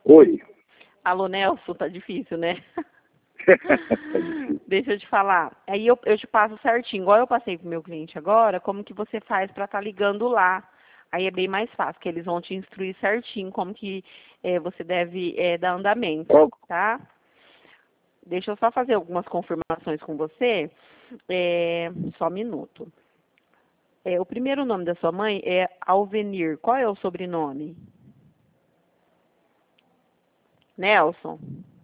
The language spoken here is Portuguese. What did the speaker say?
Oi. Alô, Nelson, tá difícil, né? Tá difícil. Deixa eu te falar. Aí eu te passo certinho. Igual eu passei pro meu cliente agora, como que você faz para estar ligando lá. Aí é bem mais fácil, que eles vão te instruir certinho como que você deve dar andamento, Qual- tá? Deixa eu só fazer algumas confirmações com você. Só um minuto. O primeiro nome da sua mãe é Alvenir. Qual é o sobrenome? Nelson?